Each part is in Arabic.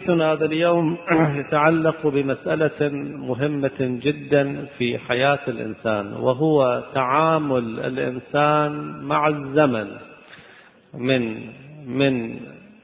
هذا اليوم يتعلق بمسألة مهمة جدا في حياة الإنسان، وهو تعامل الإنسان مع الزمن. من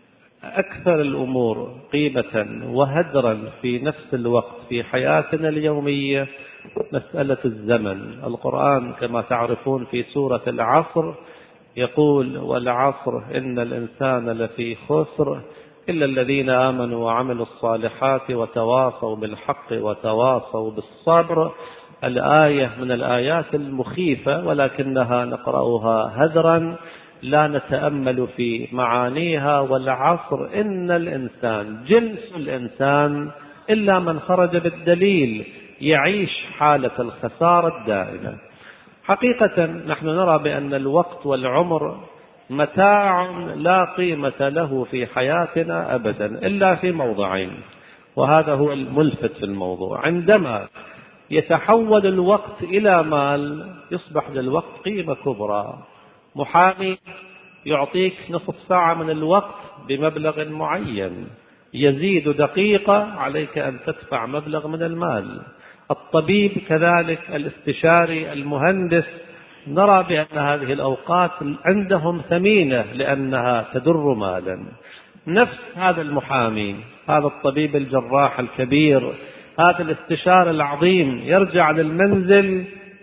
أكثر الأمور قيمة وهدرا في نفس الوقت في حياتنا اليومية مسألة الزمن. القرآن كما تعرفون في سورة العصر يقول: والعصر إن الإنسان لفي خسر إلا الذين آمنوا وعملوا الصالحات وتواصوا بالحق وتواصوا بالصبر. الآية من الآيات المخيفة، ولكنها نقرأها هدرا لا نتأمل في معانيها. والعصر إن الإنسان، جنس الإنسان إلا من خرج بالدليل يعيش حالة الخسارة الدائمة. حقيقة نحن نرى بأن الوقت والعمر متاع لا قيمة له في حياتنا أبدا إلا في موضعين، وهذا هو الملفت في الموضوع. عندما يتحول الوقت إلى مال يصبح للوقت قيمة كبرى. محامي يعطيك نصف ساعة من الوقت بمبلغ معين، يزيد دقيقة عليك أن تدفع مبلغ من المال. الطبيب كذلك، الاستشاري، المهندس، نرى بأن هذه الأوقات عندهم ثمينة لأنها تدر مالا. نفس هذا المحامي، هذا الطبيب الجراح الكبير، هذا الاستشاري العظيم يرجع للمنزل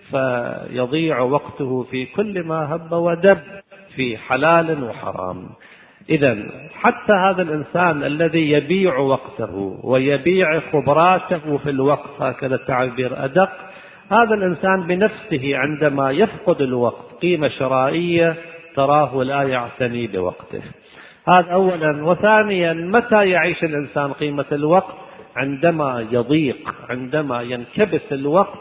فيضيع وقته في كل ما هب ودب في حلال وحرام. إذن حتى هذا الإنسان الذي يبيع وقته ويبيع خبراته في الوقت، هكذا التعبير أدق، هذا الإنسان بنفسه عندما يفقد الوقت قيمة شرائية تراه لا يعتني بوقته. هذا أولا. وثانيا، متى يعيش الإنسان قيمة الوقت؟ عندما يضيق، عندما ينكبس الوقت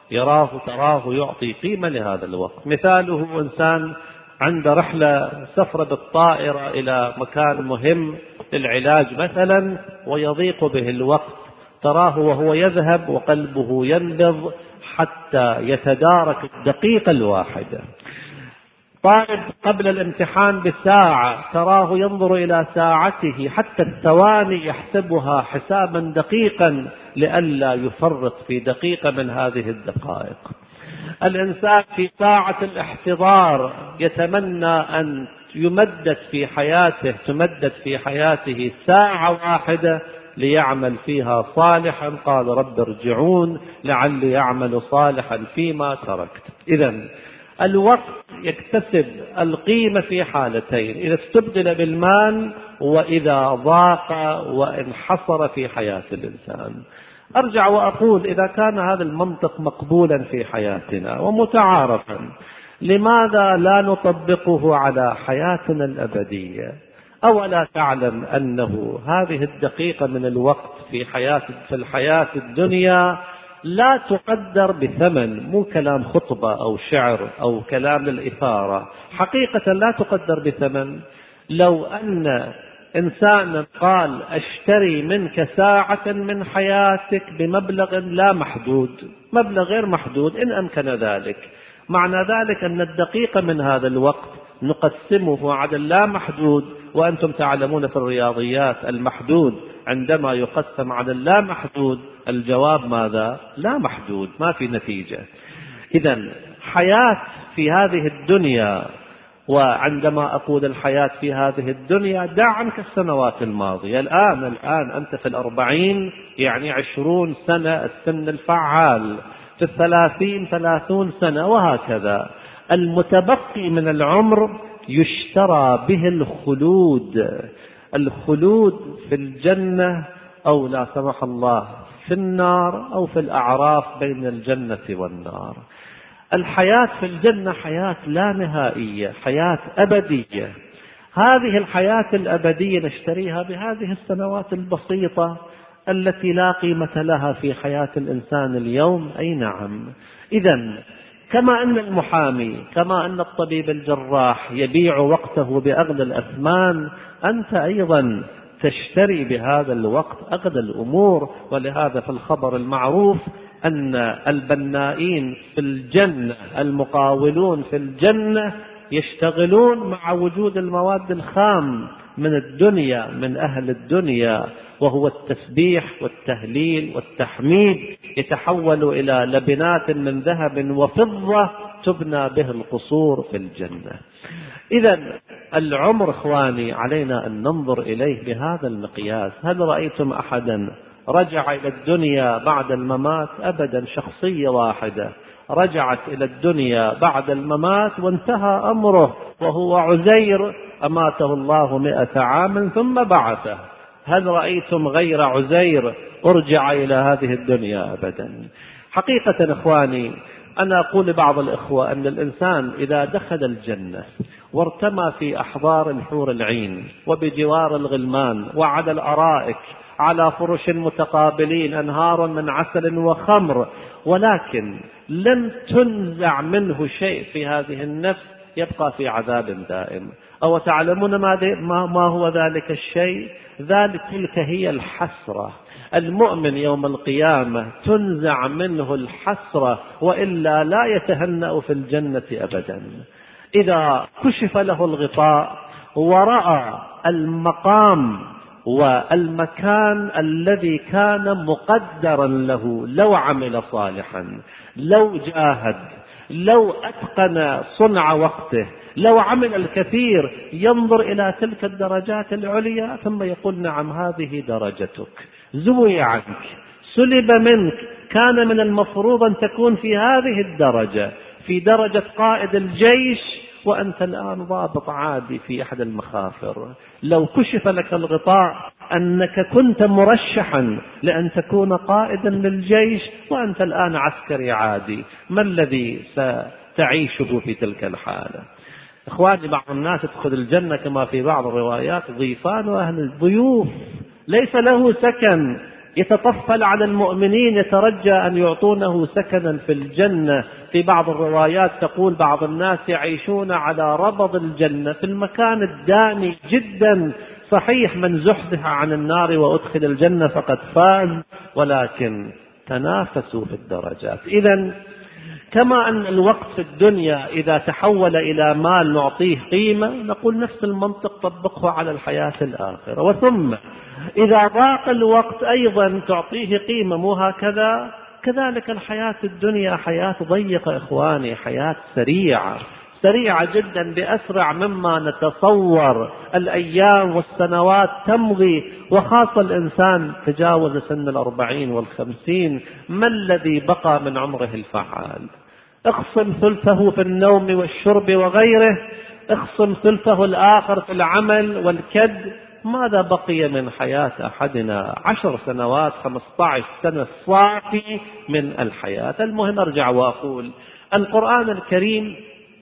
تراه يعطي قيمة لهذا الوقت. مثاله إنسان عند رحلة سفر بالطائرة إلى مكان مهم للعلاج مثلا ويضيق به الوقت، تراه وهو يذهب وقلبه ينبض حتى يتدارك الدقيقة الواحدة. طالب قبل الامتحان بساعة تراه ينظر إلى ساعته حتى الثواني يحسبها حسابا دقيقا لئلا يفرط في دقيقة من هذه الدقائق. الإنسان في ساعة الاحتضار يتمنى أن تمدد في حياته ساعة واحدة ليعمل فيها صالحا. قال: رب ارجعون لعلي أعمل صالحا فيما تركت. إذن الوقت يكتسب القيمة في حالتين: إذا استبدل بالمال، وإذا ضاق وانحصر في حياة الإنسان. أرجع وأقول: إذا كان هذا المنطق مقبولا في حياتنا ومتعارفا، لماذا لا نطبقه على حياتنا الأبدية؟ أولا تعلم أنه هذه الدقيقة من الوقت في الحياة الدنيا لا تقدر بثمن، مو كلام خطبة أو شعر أو كلام للإثارة، حقيقة لا تقدر بثمن. لو أن إنسان قال: أشتري منك ساعة من حياتك بمبلغ لا محدود، مبلغ غير محدود إن أمكن ذلك، معنى ذلك أن الدقيقة من هذا الوقت نقسمه على اللا محدود. وأنتم تعلمون في الرياضيات المحدود عندما يقسم على اللا محدود الجواب ماذا؟ لا محدود، ما في نتيجة. إذن حياة في هذه الدنيا، وعندما أقول الحياة في هذه الدنيا دع عنك السنوات الماضية. الآن أنت في 40، يعني 20 سنة السن الفعال، في 30 سنة، وهكذا. المتبقي من العمر يشترى به الخلود في الجنة، أو لا سمح الله في النار، أو في الأعراف بين الجنة والنار. الحياة في الجنة حياة لا نهائية، حياة أبدية. هذه الحياة الأبدية نشتريها بهذه السنوات البسيطة التي لا قيمة لها في حياة الإنسان اليوم. أي نعم. إذن كما أن المحامي، كما أن الطبيب الجراح يبيع وقته بأغلى الأثمان، أنت أيضا تشتري بهذا الوقت أغلى الأمور. ولهذا في الخبر المعروف أن البنائين في الجنة، المقاولون في الجنة، يشتغلون مع وجود المواد الخام من الدنيا، من أهل الدنيا، وهو التسبيح والتهليل والتحميد، يتحول إلى لبنات من ذهب وفضة تبنى به القصور في الجنة. إذا العمر إخواني علينا أن ننظر إليه بهذا المقياس. هل رأيتم أحدا رجع إلى الدنيا بعد الممات؟ أبدا. شخصية واحدة رجعت إلى الدنيا بعد الممات وانتهى أمره، وهو عزير أماته الله 100 عام ثم بعثه. هل رأيتم غير عزير أرجع إلى هذه الدنيا؟ أبدا. حقيقة إخواني أنا أقول لبعض الإخوة أن الإنسان إذا دخل الجنة وارتمى في أحضار الحور العين وبجوار الغلمان وعلى الأرائك على فرش متقابلين أنهار من عسل وخمر، ولكن لم تنزع منه شيء في هذه النفس، يبقى في عذاب دائم. أو تعلمون ما هو ذلك الشيء؟ تلك هي الحسرة. المؤمن يوم القيامة تنزع منه الحسرة، وإلا لا يتهنأ في الجنة أبدا. إذا كشف له الغطاء ورأى المقام والمكان الذي كان مقدرا له، لو عمل صالحا، لو جاهد، لو أتقن صنع وقته، لو عمل الكثير، ينظر إلى تلك الدرجات العليا ثم يقول نعم هذه درجتك، زوي عنك، سلب منك، كان من المفروض أن تكون في هذه الدرجة، في درجة قائد الجيش، وأنت الآن ضابط عادي في أحد المخافر. لو كشف لك الغطاء أنك كنت مرشحا لأن تكون قائدا للجيش وأنت الآن عسكري عادي، ما الذي ستعيشه في تلك الحالة؟ إخواني، بعض الناس يدخل الجنة كما في بعض الروايات ضيفان وأهل الضيوف، ليس له سكن، يتطفل على المؤمنين يترجى أن يعطونه سكنا في الجنة. في بعض الروايات تقول بعض الناس يعيشون على ربض الجنة في المكان الداني جدا. صحيح من زحزح عن النار وأدخل الجنة فقد فاز، ولكن تنافسوا في الدرجات. إذن كما أن الوقت في الدنيا إذا تحول إلى مال نعطيه قيمة، نقول نفس المنطق طبقه على الحياة الآخرة. وثم إذا ضاق الوقت أيضا تعطيه قيمة، مو هكذا؟ كذلك الحياة الدنيا حياة ضيقة إخواني، حياة سريعة جدا، بأسرع مما نتصور. الأيام والسنوات تمضي، وخاصة الإنسان تجاوز سن 40 و50، ما الذي بقى من عمره الفعال؟ اخصم ثلثه في النوم والشرب وغيره، اخصم ثلثه الآخر في العمل والكد، ماذا بقي من حياة أحدنا؟ 10 سنوات 15 سنة صافي من الحياة. المهم أرجع وأقول القرآن الكريم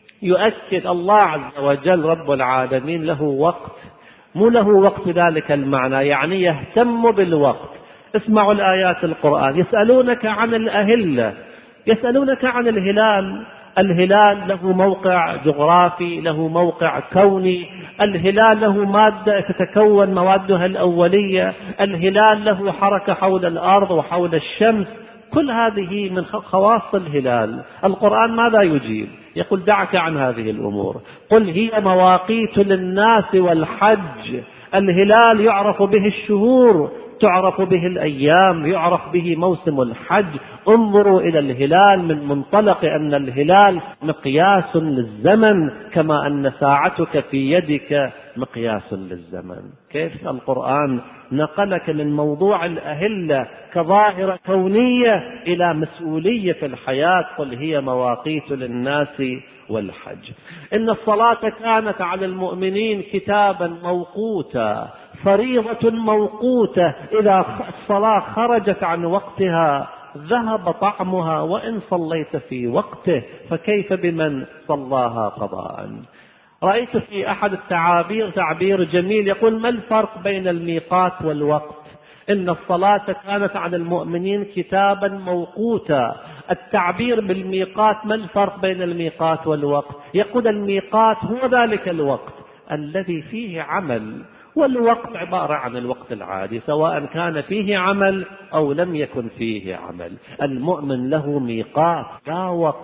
يؤكد الله عز وجل رب العالمين له وقت، مو له وقت ذلك المعنى، يعني يهتم بالوقت. اسمعوا الآيات القرآن. يسألونك عن الأهلة، يسألونك عن الهلال. الهلال له موقع جغرافي، له موقع كوني. الهلال له مادة تتكون موادها الأولية. الهلال له حركة حول الأرض وحول الشمس. كل هذه من خواص الهلال. القرآن ماذا يجيب؟ يقول دعك عن هذه الأمور، قل هي مواقيت للناس والحج. الهلال يعرف به الشهور، تعرف به الأيام، يعرف به موسم الحج. انظروا إلى الهلال من منطلق أن الهلال مقياس للزمن، كما أن ساعتك في يدك مقياس للزمن. كيف القرآن نقلك من موضوع الأهلة كظاهرة كونية إلى مسؤولية في الحياة؟ قل هي مواقيت للناس والحج. إن الصلاة كانت على المؤمنين كتابا موقوتا، فريضة موقوتة، إذا الصلاة خرجت عن وقتها ذهب طعمها، وإن صليت في وقته فكيف بمن صلاها قضاء. رأيت في أحد التعابير تعبير جميل يقول ما الفرق بين الميقات والوقت؟ إن الصلاة كانت على المؤمنين كتابا موقوتا. التعبير بالميقات، ما الفرق بين الميقات والوقت؟ يقول الميقات هو ذلك الوقت الذي فيه عمل، والوقت عبارة عن الوقت العادي سواء كان فيه عمل أو لم يكن فيه عمل. المؤمن له ميقات لا وقت،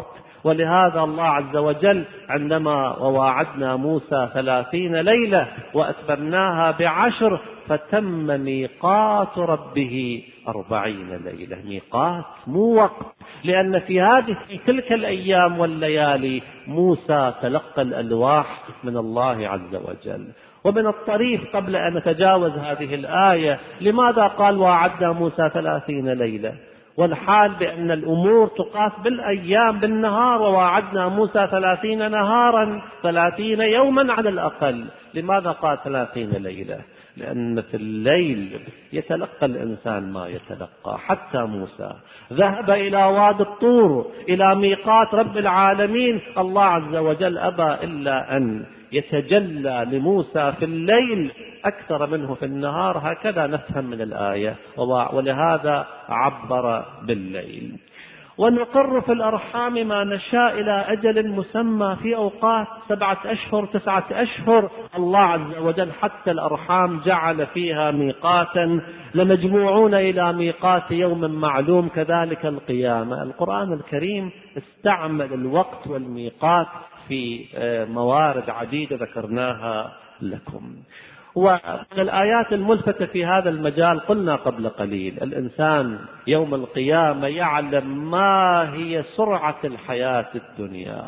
ولهذا الله عز وجل عندما وواعدنا موسى 30 ليلة وأتممناها ب10 فتم ميقات ربه 40 ليلة. ميقات مو وقت، لأن في تلك الأيام والليالي موسى تلقى الألواح من الله عز وجل. ومن الطريف قبل أن نتجاوز هذه الآية، لماذا قال وعدنا موسى 30 ليلة والحال بأن الأمور تقاس بالأيام بالنهار؟ ووعدنا موسى 30 نهارا 30 يوما على الأقل. لماذا قال 30 ليلة؟ لأن في الليل يتلقى الإنسان ما يتلقى. حتى موسى ذهب إلى وادي الطور إلى ميقات رب العالمين، الله عز وجل أبى إلا أن يتجلى لموسى في الليل أكثر منه في النهار. هكذا نفهم من الآية، ولهذا عبر بالليل. ونقر في الأرحام ما نشاء إلى أجل مسمى في أوقات 7 أشهر 9 أشهر. الله عز وجل حتى الأرحام جعل فيها ميقاتا، لمجموعون إلى ميقات يوم معلوم. كذلك القيامة. القرآن الكريم استعمل الوقت والميقات في موارد عديدة ذكرناها لكم. ومن الآيات الملفتة في هذا المجال قلنا قبل قليل، الإنسان يوم القيامة يعلم ما هي سرعة الحياة الدنيا،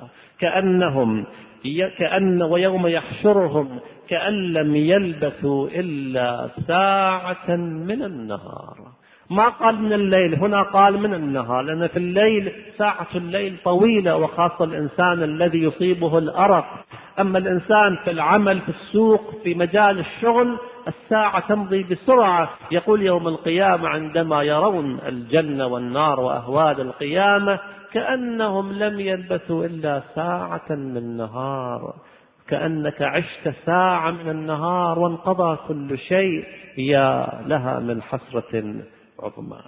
ويوم يحشرهم كأن لم يلبثوا إلا ساعة من النهار. ما قال من الليل، هنا قال من النهار، لأن في الليل ساعة الليل طويلة، وخاصة الإنسان الذي يصيبه الأرق. أما الإنسان في العمل في السوق في مجال الشغل الساعة تمضي بسرعة. يقول يوم القيامة عندما يرون الجنة والنار وأهوال القيامة كأنهم لم يلبثوا إلا ساعة من النهار، كأنك عشت ساعة من النهار وانقضى كل شيء. يا لها من حسرة عظمى.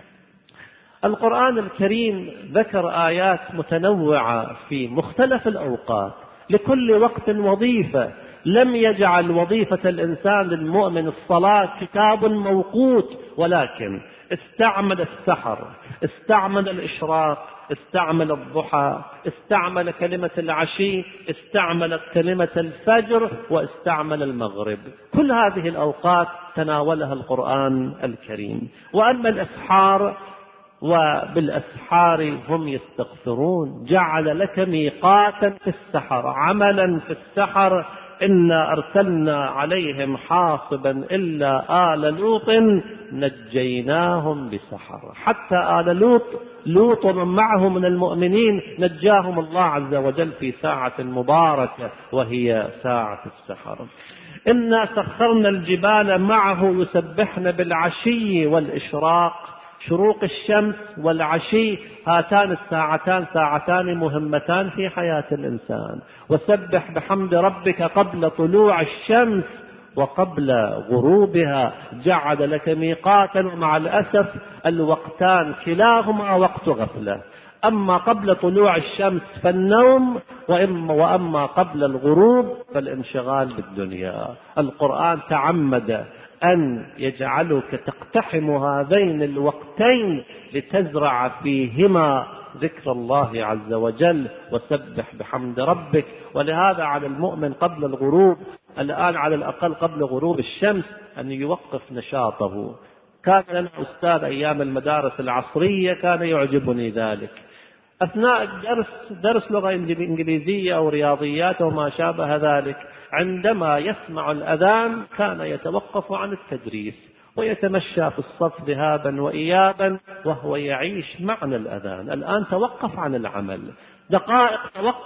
القرآن الكريم ذكر آيات متنوعة في مختلف الأوقات، لكل وقت وظيفة. لم يجعل وظيفة الإنسان المؤمن الصلاة كتاب موقوت، ولكن استعمل السحر، استعمل الإشراق، استعمل الضحى، استعمل كلمة العشي، استعمل كلمة الفجر، واستعمل المغرب. كل هذه الأوقات تناولها القرآن الكريم. وأما الأسحار وبالأسحار هم يستغفرون، جعل لك ميقاتا في السحر، عملا في السحر. إنا أرسلنا عليهم حاصبا إلا آل لوط نجيناهم بسحر. حتى آل لوط ومن معه من المؤمنين نجاهم الله عز وجل في ساعة مباركة وهي ساعة السحر. إنا سخرنا الجبال معه يسبحن بالعشي والإشراق. شروق الشمس والعشي هاتان الساعتان ساعتان مهمتان في حياة الإنسان. وسبح بحمد ربك قبل طلوع الشمس وقبل غروبها. جعل لك ميقاتا، ومع الأسف الوقتان كلاهما وقت غفلة. أما قبل طلوع الشمس فالنوم، وأما قبل الغروب فالانشغال بالدنيا. القرآن تعمد أن يجعلك تقتحم هذين الوقتين لتزرع فيهما ذكر الله عز وجل وسبح بحمد ربك. ولهذا على المؤمن قبل الغروب، الآن على الأقل قبل غروب الشمس، أن يوقف نشاطه. كان لنا أستاذ أيام المدارس العصرية كان يعجبني ذلك. أثناء درس لغة إنجليزية أو رياضيات وما شابه ذلك، عندما يسمع الأذان كان يتوقف عن التدريس ويتمشى في الصف ذهابا وإيابا وهو يعيش معنى الأذان. الآن توقف عن العمل دقائق،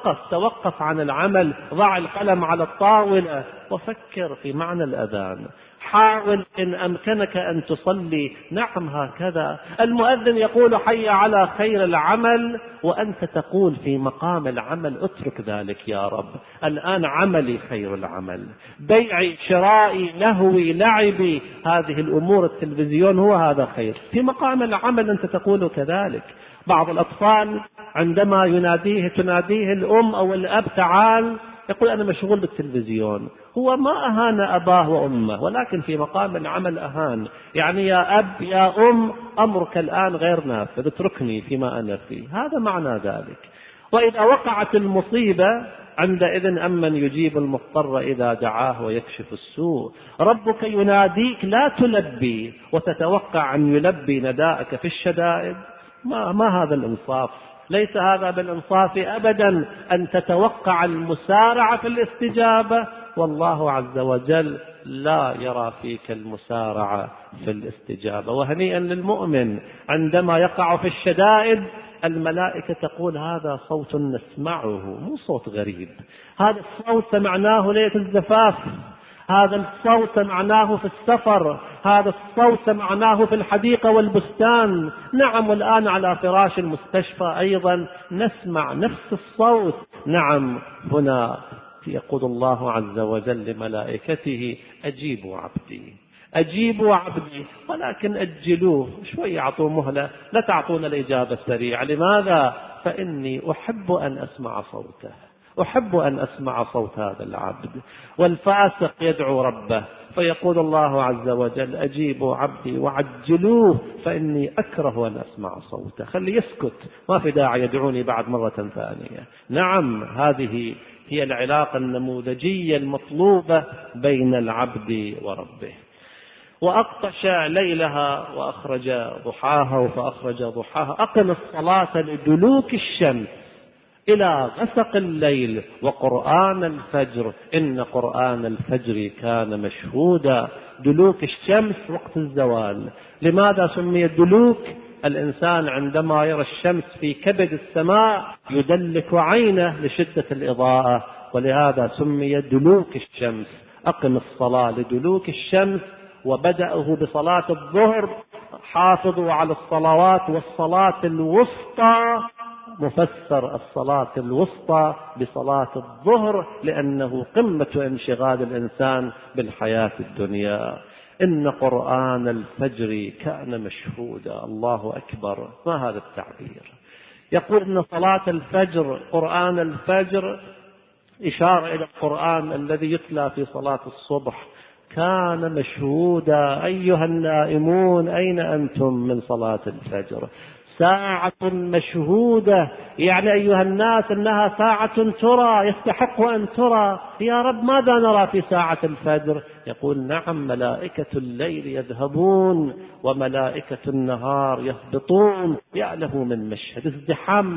توقف عن العمل، ضع القلم على الطاولة وفكر في معنى الأذان. حاول إن أمكنك أن تصلي، نعم هكذا. المؤذن يقول حي على خير العمل، وأنت تقول في مقام العمل اترك ذلك يا رب، الآن عملي خير العمل، بيعي شرائي نهوي لعبي، هذه الأمور التلفزيون هو هذا خير. في مقام العمل أنت تقول كذلك. بعض الأطفال عندما تناديه الأم أو الأب تعال، يقول أنا مشغول بالتلفزيون. هو ما أهان أباه وأمه، ولكن في مقام العمل أهان. يعني يا أب يا أم أمرك الآن غير نافذ، اتركني فيما أنا فيه. هذا معنى ذلك. وإذا وقعت المصيبة عندئذ أمن يجيب المضطر إذا دعاه ويكشف السوء. ربك يناديك لا تلبي وتتوقع أن يلبي نداءك في الشدائد. ما هذا الإنصاف؟ ليس هذا بالإنصاف أبدا أن تتوقع المسارعة في الاستجابة، والله عز وجل لا يرى فيك المسارعة في الاستجابة. وهنيئا للمؤمن عندما يقع في الشدائد الملائكة تقول هذا صوت نسمعه، مو صوت غريب، هذا الصوت سمعناه ليلة الزفاف، هذا الصوت سمعناه في السفر، هذا الصوت سمعناه في الحديقة والبستان. نعم، والآن على فراش المستشفى أيضا نسمع نفس الصوت. نعم، هنا يقول الله عز وجل لملائكته أجيبوا عبدي، أجيبوا عبدي، ولكن أجلوه شوي، أعطوه مهلة، لا تعطون الإجابة السريعة. لماذا؟ فإني أحب أن أسمع صوته، أحب أن أسمع صوت هذا العبد. والفاسق يدعو ربه فيقول الله عز وجل أجيبوا عبدي وعجلوه فإني أكره أن أسمع صوته، خلي يسكت، ما في داعي يدعوني بعد مرة ثانية. نعم، هذه هي العلاقة النموذجية المطلوبة بين العبد وربه. وأقطش ليلها وأخرج ضحاها فأخرج ضحاها. أقم الصلاة لدلوك الشمس إلى غسق الليل وقرآن الفجر إن قرآن الفجر كان مشهودا. دلوك الشمس وقت الزوال. لماذا سمي دلوك؟ الإنسان عندما يرى الشمس في كبد السماء يدلك عينه لشدة الإضاءة، ولهذا سمي دلوك الشمس. أقم الصلاة لدلوك الشمس. وبدأه بصلاة الظهر، حافظوا على الصلوات، والصلاة الوسطى مفسر الصلاة الوسطى بصلاة الظهر لأنه قمة انشغال الإنسان بالحياة الدنيا. إن قرآن الفجر كان مشهودا. الله أكبر، ما هذا التعبير؟ يقول إن صلاة الفجر، قرآن الفجر، إشارة إلى القرآن الذي يتلى في صلاة الصبح، كان مشهودا. أيها النائمون أين أنتم من صلاة الفجر؟ ساعة مشهودة، يعني أيها الناس إنها ساعة ترى، يستحق أن ترى. يا رب ماذا نرى في ساعة الفجر؟ يقول نعم، ملائكة الليل يذهبون وملائكة النهار يهبطون. يا له من مشهد ازدحام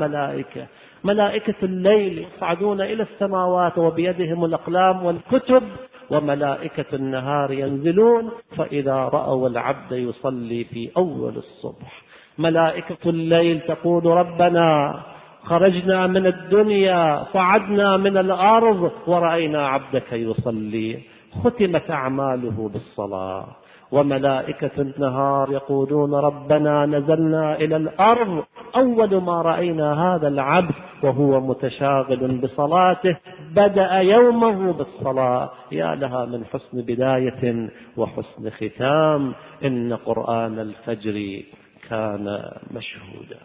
ملائكة الليل يصعدون إلى السماوات وبيدهم الأقلام والكتب، وملائكة النهار ينزلون فإذا رأوا العبد يصلي في أول الصبح. ملائكة الليل تقول ربنا خرجنا من الدنيا، صعدنا من الأرض ورأينا عبدك يصلي، ختمت أعماله بالصلاة. وملائكة النهار يقولون ربنا نزلنا إلى الأرض، أول ما رأينا هذا العبد وهو متشاغل بصلاته بدأ يومه بالصلاة. يا لها من حسن بداية وحسن ختام. إن قرآن الفجر كان مشهودا.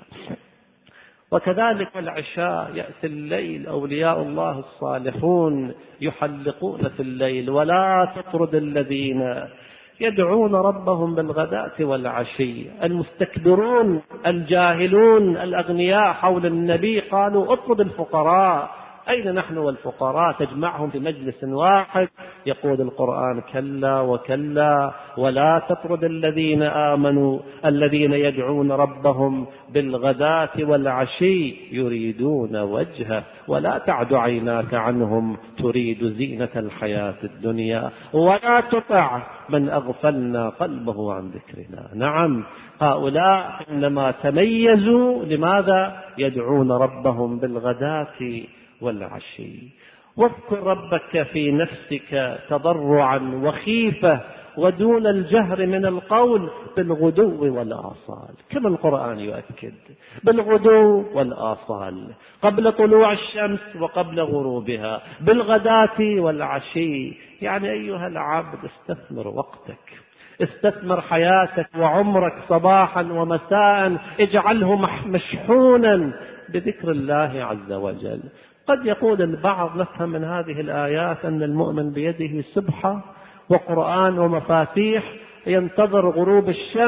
وكذلك العشاء، يأتي الليل، أولياء الله الصالحون يحلقون في الليل. ولا تطرد الذين يدعون ربهم بالغداة والعشي. المستكبرون الجاهلون الأغنياء حول النبي قالوا اطرد الفقراء. أين نحن والفقراء؟ تجمعهم في مجلس واحد. يقول القرآن كلا وكلا، ولا تطرد الذين آمنوا الذين يدعون ربهم بالغداة والعشي يريدون وجهه ولا تعد عيناك عنهم تريد زينة الحياة الدنيا ولا تطع من أغفلنا قلبه عن ذكرنا. نعم، هؤلاء إنما تميزوا لماذا؟ يدعون ربهم بالغداة والعشي. واذكر ربك في نفسك تضرعا وخيفة ودون الجهر من القول بالغدو والآصال. كما القرآن يؤكد، بالغدو والآصال، قبل طلوع الشمس وقبل غروبها، بالغداة والعشي. يعني أيها العبد استثمر وقتك، استثمر حياتك وعمرك صباحا ومساء، اجعله مشحونا بذكر الله عز وجل. قد يقول البعض نفهم من هذه الآيات أن المؤمن بيده سبحة وقرآن ومفاتيح ينتظر غروب الشمس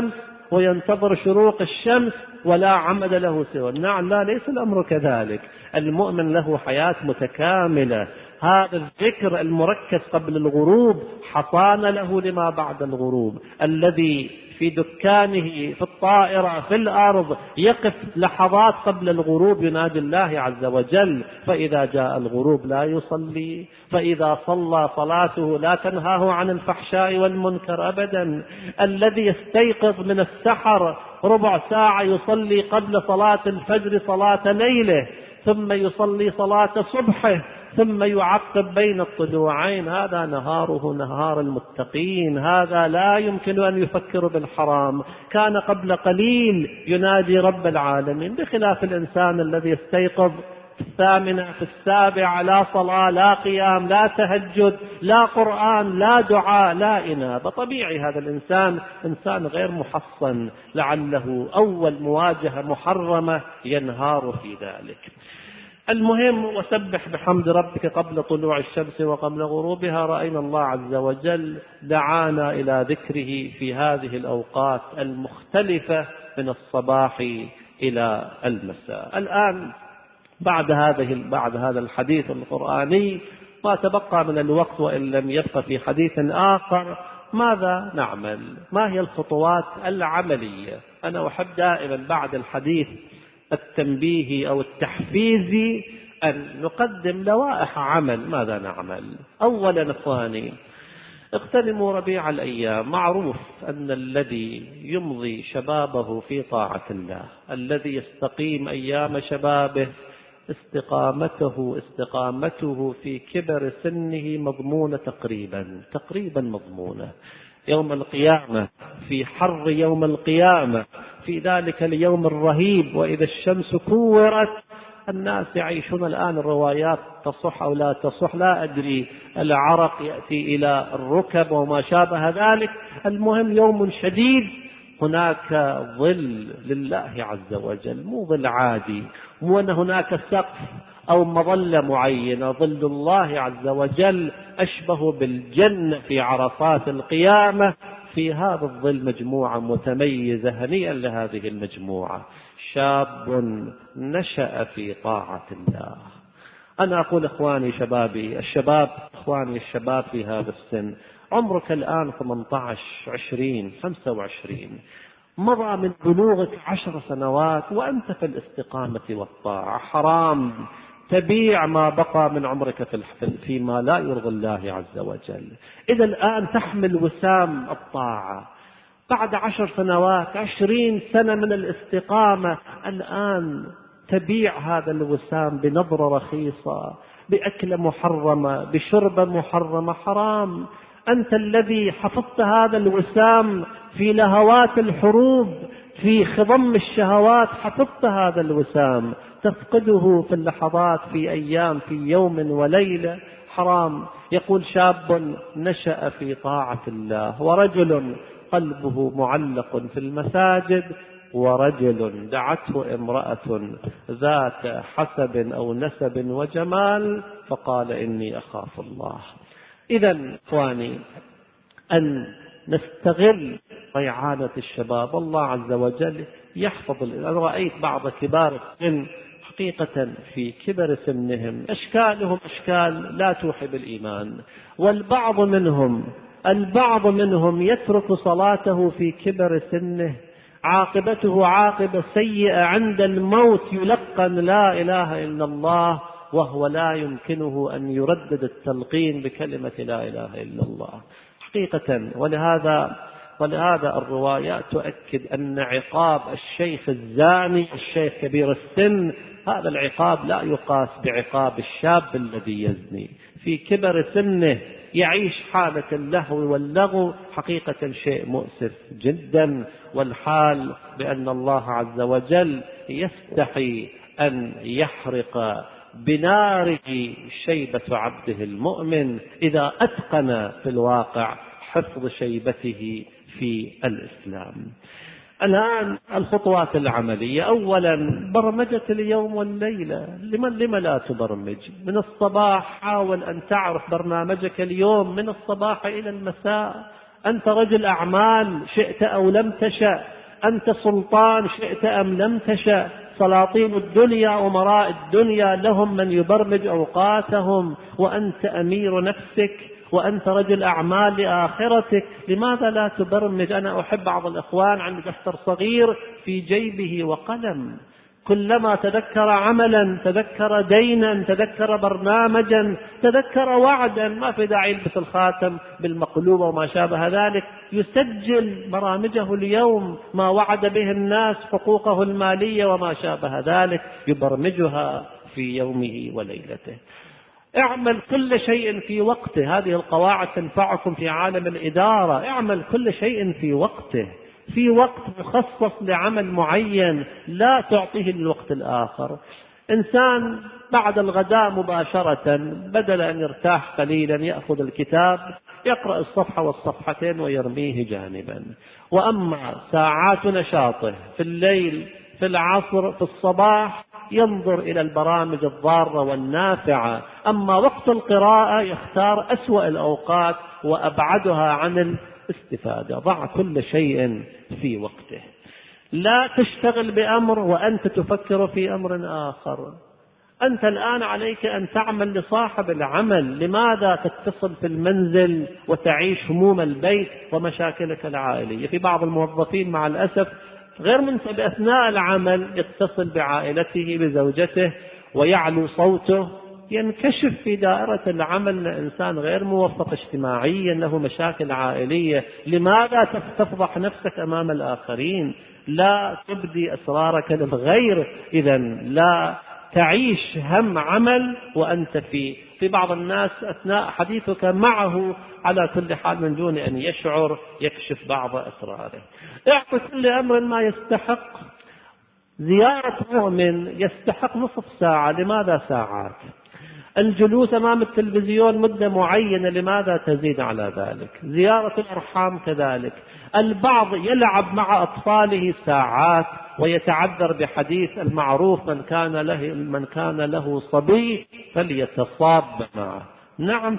وينتظر شروق الشمس ولا عمل له سوى. نعم، لا، ليس الأمر كذلك. المؤمن له حياة متكاملة. هذا الذكر المركز قبل الغروب حصان له لما بعد الغروب. الذي في دكانه، في الطائرة، في الأرض، يقف لحظات قبل الغروب ينادي الله عز وجل، فإذا جاء الغروب لا يصلي، فإذا صلى صلاته لا تنهاه عن الفحشاء والمنكر أبدا. الذي يستيقظ من السحر ربع ساعة يصلي قبل صلاة الفجر صلاة ليله، ثم يصلي صلاة صبحه، ثم يعقب بين الطلوعين، هذا نهاره نهار المتقين. هذا لا يمكن أن يفكر بالحرام، كان قبل قليل ينادي رب العالمين، بخلاف الإنسان الذي يستيقظ في 8 في 7، لا صلاة، لا قيام، لا تهجد، لا قرآن، لا دعاء، لا إنابة. طبيعي هذا الإنسان إنسان غير محصن، لعله أول مواجهة محرمة ينهار في ذلك. المهم، وسبح بحمد ربك قبل طلوع الشمس وقبل غروبها. رأينا الله عز وجل دعانا إلى ذكره في هذه الأوقات المختلفة من الصباح إلى المساء. الآن بعد هذا الحديث القرآني ما تبقى من الوقت، وإن لم يبقى في حديث آخر، ماذا نعمل؟ ما هي الخطوات العملية؟ أنا أحب دائما بعد الحديث التنبيه أو التحفيزي أن نقدم لوائح عمل. ماذا نعمل؟ أولا إخواني، اغتنموا ربيع الأيام. معروف أن الذي يمضي شبابه في طاعة الله، الذي يستقيم أيام شبابه، استقامته في كبر سنه مضمونة تقريبا مضمونة. يوم القيامة، في حر يوم القيامة، في ذلك اليوم الرهيب، وإذا الشمس كورت، الناس يعيشون الآن الروايات تصح أو لا تصح، لا أدري، العرق يأتي إلى الركب وما شابه ذلك. المهم يوم شديد، هناك ظل لله عز وجل، مو ظل عادي، مو أن هناك سقف أو مظلة معينة. ظل الله عز وجل أشبه بالجنة في عرصات القيامة. في هذا الظل مجموعة متميزة، هنيئا لهذه المجموعة، شاب نشأ في طاعة الله. أنا أقول إخواني شبابي إخواني الشباب في هذا السن، عمرك الآن 18 20 25، مضى من بلوغك 10 سنوات وأنت في الاستقامة والطاعة. حرام تبيع ما بقى من عمرك فيما لا يرضي الله عز وجل. إذا الآن تحمل وسام الطاعة، بعد 10 سنوات 20 سنة من الاستقامة، الآن تبيع هذا الوسام بنظرة رخيصة، بأكل محرمة، بشرب محرمة. حرام. أنت الذي حفظت هذا الوسام في لهوات الحروب، في خضم الشهوات، حفظت هذا الوسام، تفقده في اللحظات، في أيام، في يوم وليلة. حرام. يقول شاب نشأ في طاعة الله، ورجل قلبه معلق في المساجد، ورجل دعته امرأة ذات حسب أو نسب وجمال فقال إني أخاف الله. إذا إخواني، أن نستغل ريعانة الشباب. الله عز وجل يحفظ. أنا رأيت بعض كبار السن حقيقة في كبر سنهم أشكالهم أشكال لا توحي بالإيمان، والبعض منهم يترك صلاته في كبر سنه، عاقبته عاقبة سيئة، عند الموت يلقن لا إله إلا الله وهو لا يمكنه أن يردد التلقين بكلمة لا إله إلا الله حقيقة. ولهذا الروايات تؤكد أن عقاب الشيخ الزاني، الشيخ كبير السن، هذا العقاب لا يقاس بعقاب الشاب الذي يزني في كبر سنه، يعيش حالة اللهو واللغو. حقيقة شيء مؤسف جدا، والحال بأن الله عز وجل يستحي أن يحرق بناره شيبة عبده المؤمن إذا أتقن في الواقع حفظ شيبته في الإسلام. الآن الخطوات العملية. أولا برمجة اليوم والليلة. لما لا تبرمج من الصباح؟ حاول أن تعرف برنامجك اليوم من الصباح إلى المساء. أنت رجل أعمال، شئت أو لم تشأ، أنت سلطان شئت أم لم تشأ، سلاطين الدنيا أمراء الدنيا لهم من يبرمج أوقاتهم، وأنت أمير نفسك وأنت رجل أعمال لآخرتك، لماذا لا تبرمج؟ أنا أحب بعض الإخوان عنده دفتر صغير في جيبه وقلم، كلما تذكر عملا، تذكر دينا، تذكر برنامجا، تذكر وعدا، ما في داعي يلبس الخاتم بالمقلوبة وما شابه ذلك، يسجل برامجه اليوم، ما وعد به الناس، حقوقه المالية وما شابه ذلك، يبرمجها في يومه وليلته. اعمل كل شيء في وقته، هذه القواعد تنفعكم في عالم الإدارة. اعمل كل شيء في وقته، في وقت مخصص لعمل معين، لا تعطيه للوقت الآخر. إنسان بعد الغداء مباشرة بدل أن يرتاح قليلا يأخذ الكتاب يقرأ الصفحة والصفحتين ويرميه جانبا. وأما ساعات نشاطه في الليل، في العصر، في الصباح، ينظر إلى البرامج الضارة والنافعة. أما وقت القراءة يختار أسوأ الأوقات وأبعدها عن الاستفادة. ضع كل شيء في وقته، لا تشتغل بأمر وأنت تفكر في أمر آخر. أنت الآن عليك أن تعمل لصاحب العمل، لماذا تتصل في المنزل وتعيش هموم البيت ومشاكلك العائلية؟ في بعض الموظفين مع الأسف غير منتبه، أثناء العمل يتصل بعائلته بزوجته ويعلو صوته، ينكشف في دائرة العمل إنسان غير موفق اجتماعيا، له مشاكل عائلية. لماذا تفضح نفسك أمام الآخرين؟ لا تبدي أسرارك للغير. إذن لا تعيش هم عمل وأنت في بعض الناس أثناء حديثك معه على كل حال من دون أن يشعر يكشف بعض أسراره. اعطي كل أمر ما يستحق. زيارة مؤمن يستحق نصف ساعة، لماذا ساعات؟ الجلوس أمام التلفزيون مدة معينة، لماذا تزيد على ذلك؟ زيارة الأرحام كذلك. البعض يلعب مع أطفاله ساعات ويتعذر بحديث المعروف من كان له صبي فليتصاب معه. نعم،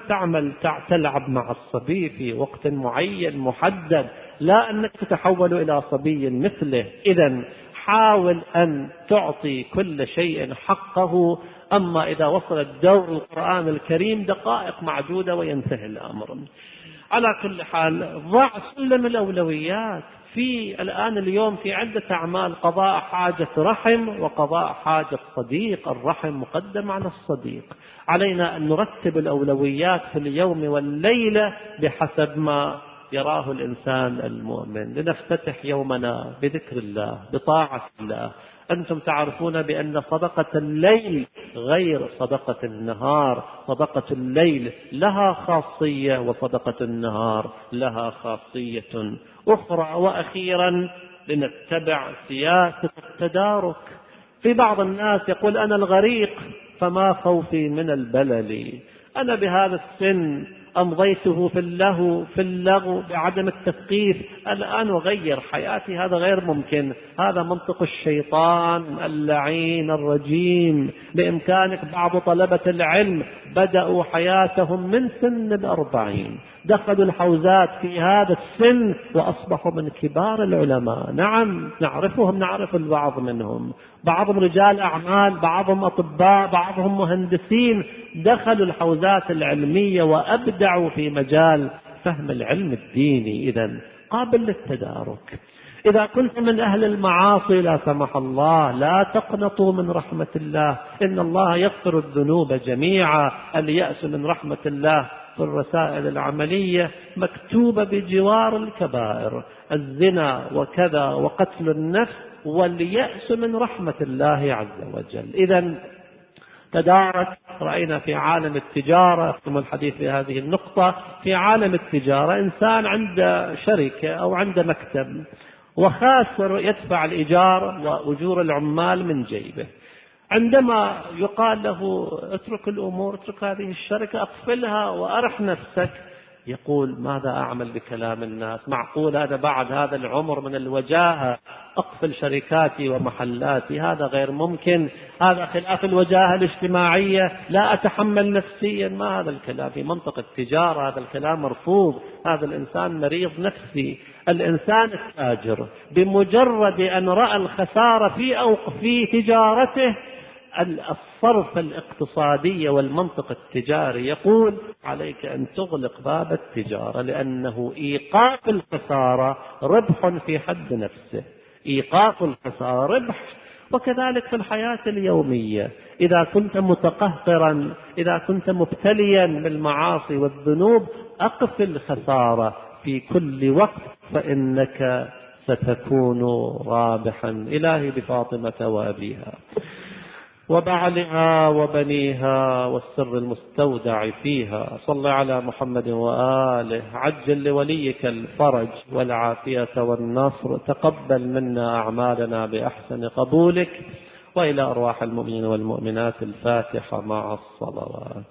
تلعب مع الصبي في وقت معين محدد، لا أنك تتحول إلى صبي مثله. إذن حاول أن تعطي كل شيء حقه. أما إذا وصل الدور القرآن الكريم دقائق معدودة وينتهي الأمر. على كل حال ضع سلم الأولويات. الآن اليوم في عدة أعمال: قضاء حاجة رحم وقضاء حاجة صديق. الرحم مقدم على الصديق. علينا أن نرتب الأولويات في اليوم والليلة بحسب ما يراه الإنسان المؤمن. لنفتتح يومنا بذكر الله، بطاعة الله. أنتم تعرفون بأن صدقة الليل غير صدقة النهار. صدقة الليل لها خاصية وصدقة النهار لها خاصية أخرى. وأخيرا لنتبع سياسة التدارك. في بعض الناس يقول: أنا الغريق فما خوفي من البلل. أنا بهذا السن أمضيته في اللغو بعدم التثقيف، الآن أغير حياتي. هذا غير ممكن، هذا منطق الشيطان اللعين الرجيم. بإمكانك بعض طلبة العلم بدأوا حياتهم من سن 40، دخلوا الحوزات في هذا السن وأصبحوا من كبار العلماء. نعم نعرفهم، نعرف البعض منهم، بعضهم رجال أعمال، بعضهم أطباء، بعضهم مهندسين، دخلوا الحوزات العلمية وأبدعوا في مجال فهم العلم الديني. إذن قابل للتدارك. إذا كنت من أهل المعاصي لا سمح الله لا تقنطوا من رحمة الله، إن الله يغفر الذنوب جميعا. اليأس من رحمة الله في الرسائل العملية مكتوبة بجوار الكبائر: الزنا وكذا وقتل النفس واليأس من رحمة الله عز وجل. إذن تدارك. رأينا في عالم التجارة، ثم الحديث في هذه النقطة، في عالم التجارة إنسان عنده شركة أو عنده مكتب وخاسر يدفع الإيجار وأجور العمال من جيبه. عندما يقال له: اترك الأمور، اترك هذه الشركة، أقفلها وأرح نفسك، يقول: ماذا أعمل بكلام الناس؟ معقول هذا بعد هذا العمر من الوجاهة أقفل شركاتي ومحلاتي، هذا غير ممكن، هذا خلاف الوجاهة الاجتماعية، لا أتحمل نفسيا. ما هذا الكلام في منطق التجارة، هذا الكلام مرفوض، هذا الإنسان مريض نفسي. الإنسان التاجر بمجرد أن رأى الخسارة في تجارته، الصرف الاقتصادي والمنطق التجاري يقول عليك أن تغلق باب التجارة، لأنه إيقاف الخسارة ربح في حد نفسه، إيقاف الخسارة ربح. وكذلك في الحياة اليومية، إذا كنت متقهقرا، إذا كنت مبتليا بالمعاصي والذنوب، أقف الخسارة في كل وقت، فإنك ستكون رابحا. إلهي بفاطمة وأبيها وبعلها وبنيها والسر المستودع فيها، صل على محمد وآله. عجل لوليك الفرج والعافية والنصر، تقبل منا أعمالنا بأحسن قبولك، وإلى أرواح المؤمنين والمؤمنات الفاتحة مع الصلوات.